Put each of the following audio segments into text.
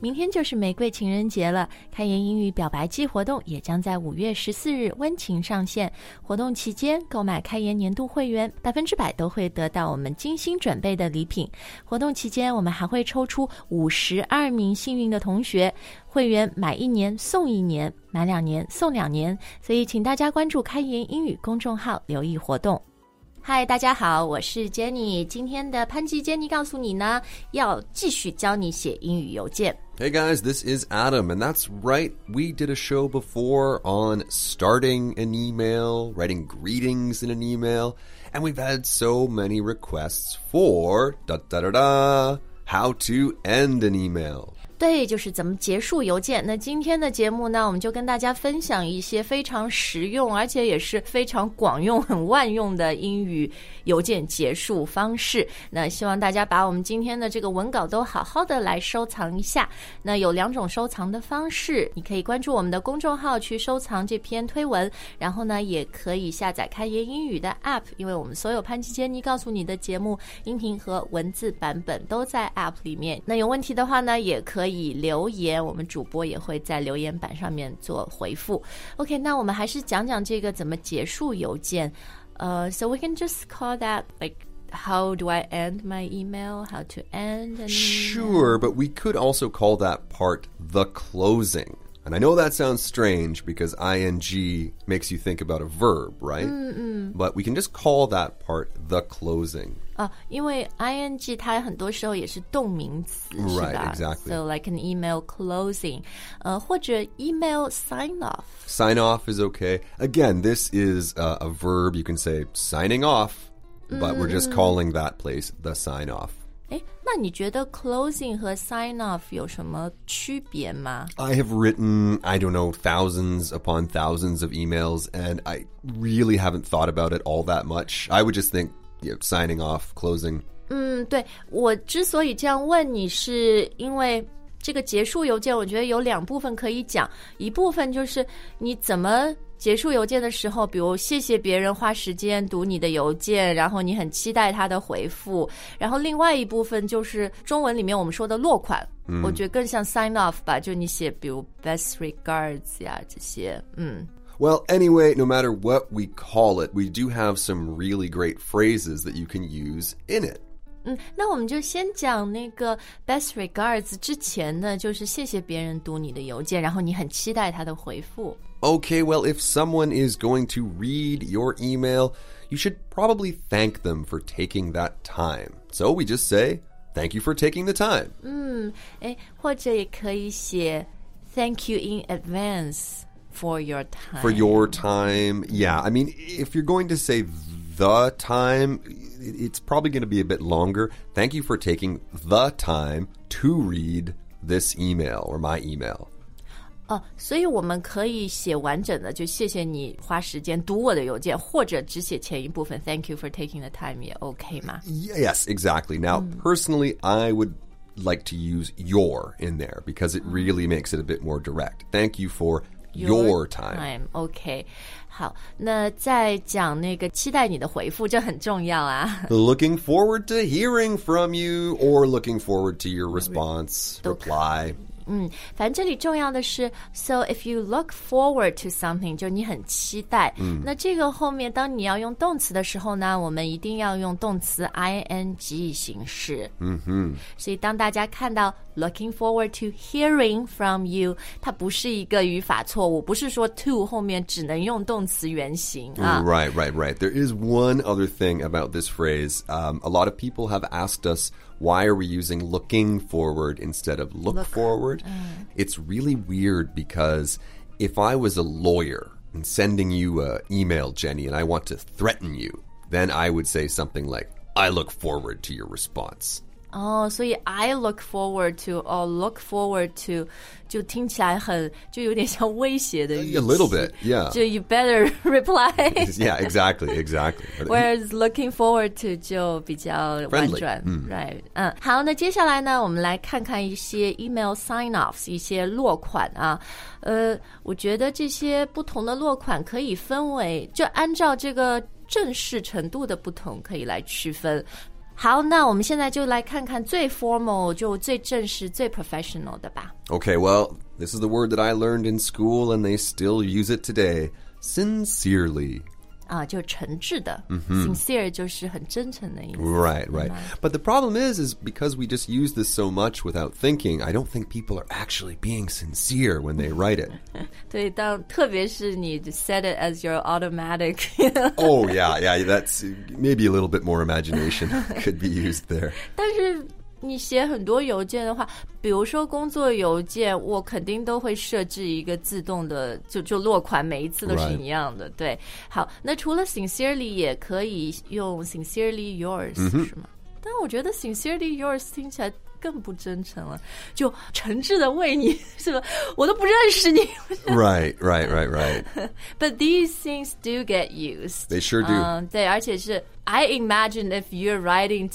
明天就是玫瑰情人节了，开言英语表白季活动也将在5月14日温情上线。活动期间购买开言年度会员，100%都会得到我们精心准备的礼品。活动期间我们还会抽出52名幸运的同学，会员买1年送1年，买2年送2年，所以请大家关注开言英语公众号留意活动。嗨，大家好，我是 Jenny。今天的潘吉 Jenny 告诉你呢，要继续教你写英语邮件。 Hey guys, this is Adam, and that's right, we did a show before on starting an email, writing greetings in an email, and we've had so many requests for how to end an email. 对，就是怎么结束邮件。那今天的节目呢，我们就跟大家分享一些非常实用，而且也是非常广用、很万用的英语邮件结束方式。那希望大家把我们今天的这个文稿都好好的来收藏一下。那有2种收藏的方式，你可以关注我们的公众号去收藏这篇推文，然后呢，也可以下载开言英语的 App， 因为我们所有潘吉杰尼告诉你的节目音频和文字版本都在 App 里面。那有问题的话呢，也可以留言，我们主播也会在留言板上面做回复。 OK， 那我们还是讲讲这个怎么结束邮件。So we can just call that like how do I end my email, how to end an Sure, email. but we could also call that part the closing. And I know that sounds strange because ing makes you think about a verb, right? But we can just call that part the closing. 因为 ing 它很多时候也是动名词， Right, 是吧？ exactly. So like an email closing, 或者 email sign off. Sign off is okay. Again, this is a verb. You can say signing off, but we're just calling that place the sign off. 那你觉得 closing 和 sign off 有什么区别吗？ I have written, I don't know, thousands upon thousands of emails, and I really haven't thought about it all that much. I would just think, signing off, closing. 对，我之所以这样问你，是因为这个结束邮件，我觉得有2部分可以讲。一部分就是你怎么结束邮件的时候，比如谢谢别人花时间读你的邮件，然后你很期待他的回复。然后另外一部分就是中文里面我们说的落款，我觉得更像 sign off 吧，就你写比如 best regards 呀这些。 Well, anyway, no matter what we call it, we do have some really great phrases that you can use in it. 那我们就先讲那个 best regards 之前呢，就是谢谢别人读你的邮件，然后你很期待他的回复。 Okay, well, if someone is going to read your email, you should probably thank them for taking that time. So we just say, thank you for taking the time. 或者也可以写 thank you in advance for your time. For your time, yeah. I mean, if you're going to say the time, it's probably going to be a bit longer. Thank you for taking the time to read this email or my email. 所以我们可以写完整的，就谢谢你花时间读我的邮件，或者只写前一部分 Thank you for taking the time 也 OK 吗？ Yes, exactly. Now, personally, I would like to use your in there because it really makes it a bit more direct. Thank you for your time. OK， 好，那再讲那个期待你的回复，这很重要啊。 Looking forward to hearing from you or looking forward to your response, reply. 反正这里重要的是 So if you look forward to something 就你很期待，那这个后面当你要用动词的时候呢，我们一定要用动词 ing 形式。所以当大家看到 looking forward to hearing from you， 它不是一个语法错误，不是说 to 后面只能用动词原形啊。 Right. There is one other thing about this phrase. A lot of people have asked us, why are we using looking forward instead of look forward? It's really weird because if I was a lawyer and sending you an email, Jenny, and I want to threaten you, then I would say something like, I look forward to your response. 所以 I look forward to look forward to 就听起来就有点像威胁的语气。 A little bit, yeah. 就 you better reply. Yeah, exactly. Whereas looking forward to 就比较婉转。Right. 好，那接下来呢，我们来看看一些 email sign-offs， 一些落款啊。我觉得这些不同的落款可以分为，就按照这个正式程度的不同可以来区分。 好，那我们现在就来看看最 formal 就最正式最 professional 的吧。 Okay, well, this is the word that I learned in school and they still use it today. Sincerely. 就诚挚的、sincere 就是很真诚的意思。 Right. But the problem is because we just use this so much without thinking, I don't think people are actually being sincere when they write it. 对，特别是你 set it as your automatic Oh, yeah, that's maybe a little bit more imagination could be used there. 但是你写很多邮件的话，比如说工作邮件，我肯定都会设置一个自动的就落款，每一次都是一样的。对，好，那除了 sincerely 也可以用 sincerely yours、是吗？但我觉得 sincerely yours 听起来更不真诚了，就诚挚的为你，是吧？我都不认识你。 Right. But these things do get used. They sure do. 对，而且是 I imagine if you're writing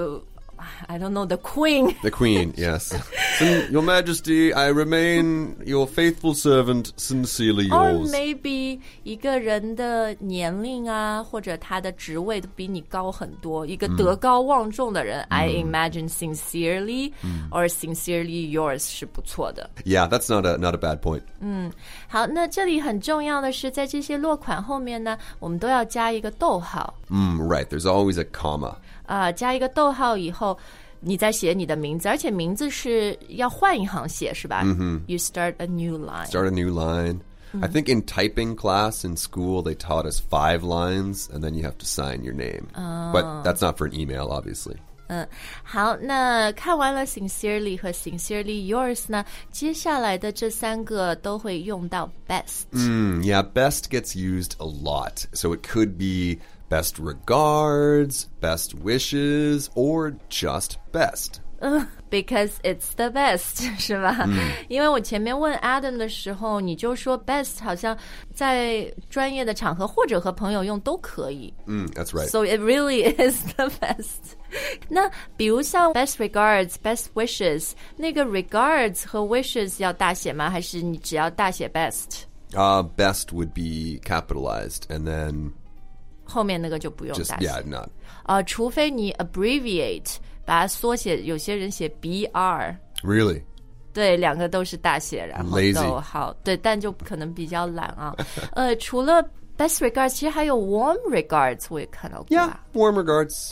to...I don't know, the Queen. The Queen, yes. Your Majesty, I remain your faithful servant, sincerely Or yours. maybe 一个人的年龄啊，或者他的职位都比你高很多，一个德高望重的人、I imagine sincerely or sincerely yours 是不错的。 Yeah, that's not a bad point. 好，那这里很重要的是，在这些落款后面呢，我们都要加一个逗号。 Right, there's always a comma. 加一个逗号以后，你再写你的名字，而且名字是要换一行写，是吧？You start a new line. Start a new line. I think in typing class in school, they taught us 5 lines, and then you have to sign your name. But that's not for an email, obviously. 好，那看完了 sincerely 和 sincerely yours 呢，接下来的这3个都会用到 best. Yeah, best gets used a lot. So it could be best regards, best wishes, or just best. Because it's the best 是吧？因为我前面问 Adam 的时候，你就说 best 好像在专业的场合或者和朋友用都可以。 That's right. So it really is the best. 那比如像 best regards, best wishes, 那个 regards 和 wishes 要大写吗？还是你只要大写 best? Best would be capitalized, and then 后面那个就不用大写。 yeah, not. 除非你 abbreviate 把它缩写，有些人写 BR. Really? 对，两个都是大写，然后逗号。对，但就可能比较懒啊。除了 best regards， 其实还有 warm regards， 我也看到过。 Yeah, warm regards.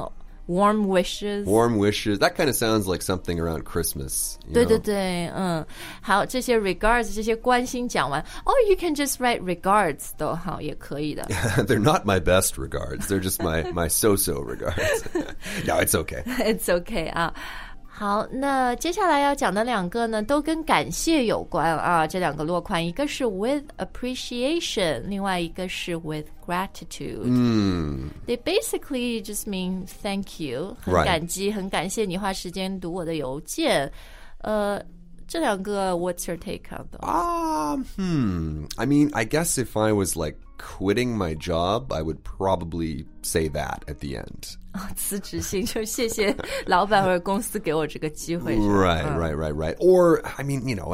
Warm wishes. Warm wishes. That kind of sounds like something around Christmas. 对对对，好，这些 regards 这些关心讲完，or you can just write regards 都好，也可以的。 They're not my best regards. They're just my so-so regards. No, it's okay. It's okay 啊。好，那接下来要讲的2个呢，都跟感谢有关啊。这2个落款，一个是 with appreciation， 另外一个是 with gratitude. They basically just mean thank you， 很感激，很感谢你花时间读我的邮件。这2个 what's your take on them? I mean, I guess if I was like quitting my job, I would probably say that at the end. 辞职信就谢谢老板或者公司给我这个机会。 Right. Or, I mean, you know,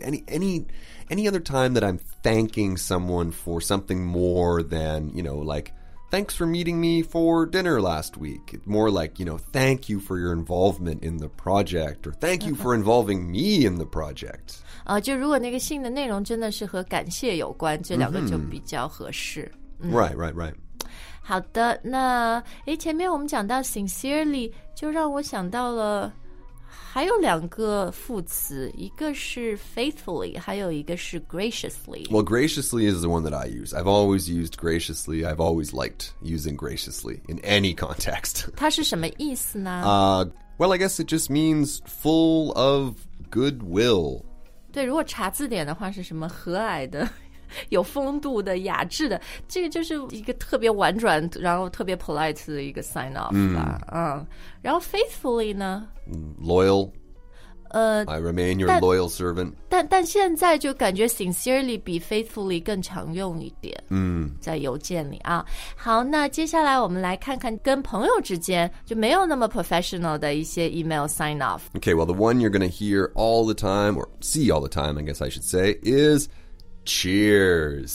any other time that I'm thanking someone for something more than, you know, like, thanks for meeting me for dinner last week. It's more like, you know, thank you for your involvement in the project, or thank you for involving me in the project. 就如果那个信的内容真的是和感谢有关，这2个就比较合适。 Right. 好的，那前面我们讲到 sincerely， 就让我想到了还有2个副词，一个是 faithfully， 还有一个是 graciously. Well, graciously is the one that I use. I've always used graciously. I've always liked using graciously in any context. 它是什么意思呢？ Well, I guess it just means full of goodwill. 对，如果查字典的话是什么和蔼的有风度的雅致的，这个就是一个特别婉转然后特别 polite 的一个 sign off 吧。然后 faithfully 呢 Loyal. I remain your loyal servant. 但现在就感觉 sincerely 比 faithfully 更常用一点。在邮件里啊。好，那接下来我们来看看跟朋友之间就没有那么 professional 的一些 email sign off. Okay, well, the one you're going to hear all the time, or see all the time, I guess I should say, is cheers.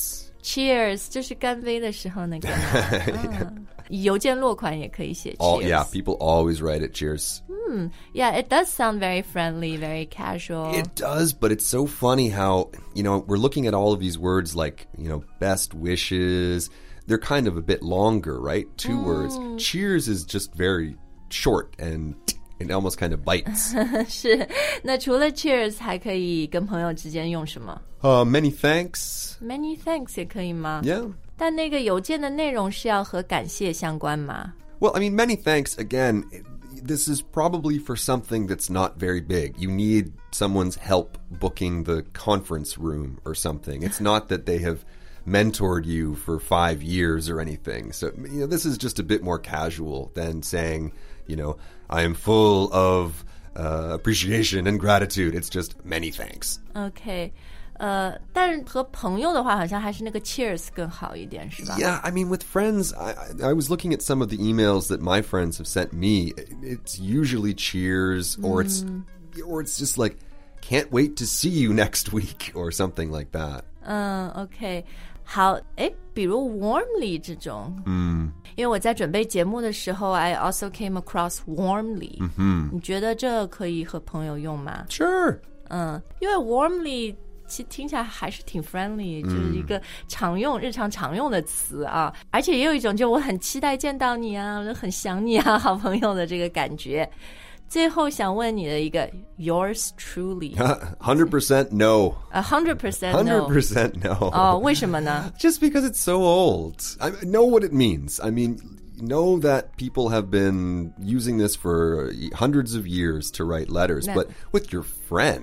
Cheers 就是干杯的时候那个邮件落款也可以写 Oh, cheers. yeah, people always write it cheers. Yeah, it does sound very friendly, very casual. It does, but it's so funny how, we're looking at all of these words like, best wishes. They're kind of a bit longer, right? 2 words. Cheers is just very short and it almost kind of bites. 是，那除了 cheers 还可以跟朋友之间用什么？ Many thanks. Many thanks 也可以吗？ Yeah. 但那个邮件的内容是要和感谢相关吗？ Well, I mean, many thanks, again, this is probably for something that's not very big. You need someone's help booking the conference room or something. It's not that they have mentored you for 5 years or anything. So, this is just a bit more casual than saying, I am full of appreciation and gratitude. It's just many thanks. OK， 但和朋友的话，好像还是那个 cheers 更好一点，是吧？ Yeah, I mean, with friends, I was looking at some of the emails that my friends have sent me. It's usually cheers, or it's just like, can't wait to see you next week, or something like that. OK， 好，比如 warmly 这种，因为我在准备节目的时候 I also came across warmly，你觉得这可以和朋友用吗？ Sure. 因为 warmly 其实听起来还是挺 friendly，就是一个日常常用的词啊，而且也有一种就我很期待见到你啊，我很想你啊，好朋友的这个感觉。最后想问你的一个 yours truly 100% no. 100% no 100% no. 哦，为什么呢？ Just because it's so old. I know what it means. I mean, know that people have been using this for hundreds of years to write letters, but with your friend,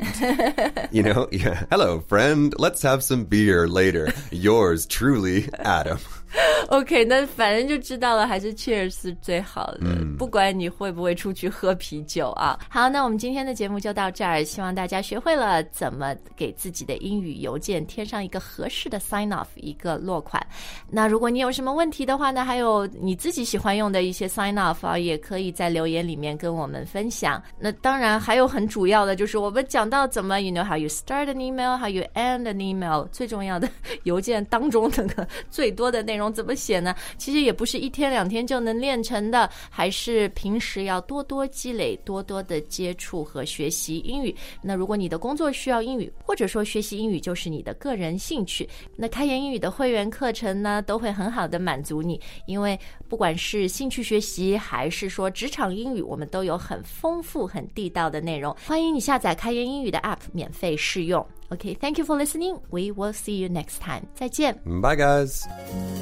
yeah. Hello, friend. Let's have some beer later. Yours truly, Adam. OK， 那反正就知道了，还是 cheers 是最好的，不管你会不会出去喝啤酒啊。好，那我们今天的节目就到这儿，希望大家学会了怎么给自己的英语邮件添上一个合适的 sign off， 一个落款。那如果你有什么问题的话呢，还有你自己喜欢用的一些 sign off 啊，也可以在留言里面跟我们分享。那当然还有很主要的就是我们讲到怎么 you know how you start an email, how you end an email， 最重要的邮件当中那个最多的内容怎么写呢？其实也不是1天2天就能练成的，还是平时要多多积累，多多的接触和学习英语。那如果你的工作需要英语，或者说学习英语就是你的个人兴趣，那开言英语的会员课程呢，都会很好的满足你，因为不管是兴趣学习还是说职场英语，我们都有很丰富很地道的内容。欢迎你下载开言英语的 App 免费试用。Okay, thank you for listening. We will see you next time. 再见。 Bye, guys.